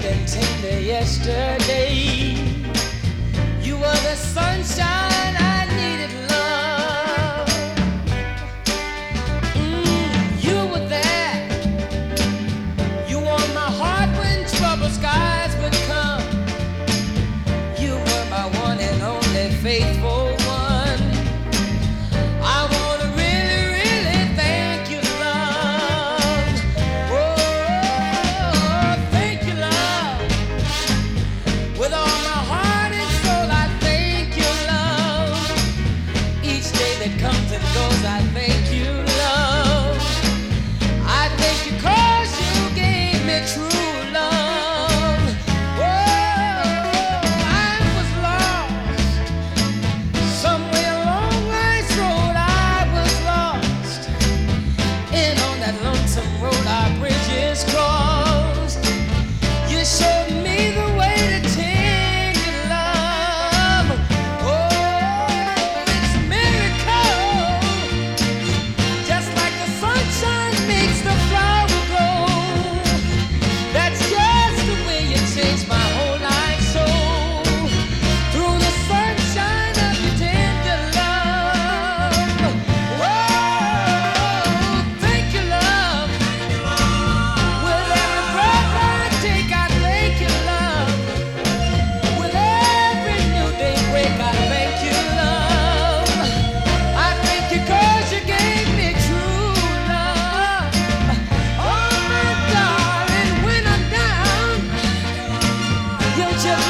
and tender yesterday. You were the sunshine I needed, love. You were there. You warmed my heart when troubled skies would come. You were my one and only faithful one. I want to really, really thank you, love. Oh, thank you, love. With all my heart and soul, I thank you, love. Each day that comes and goes, I thank you, love. I thank you 'cause you gave me true love. Oh, I was lost. Somewhere along life's road, I was lost. And on that lonesome road, our bridges crossed. You showed me the way to tender love. Oh, it's a miracle. Just like the sunshine makes the flower grow. That's just the way you changed my whole life so. Through the sunshine of your tender love. Oh, thank you, love. With every breath I take, I thank you, love. With every new day break, I thank you, love. I thank you 'cause you gave me true love. Oh, my darling, when I'm down, you just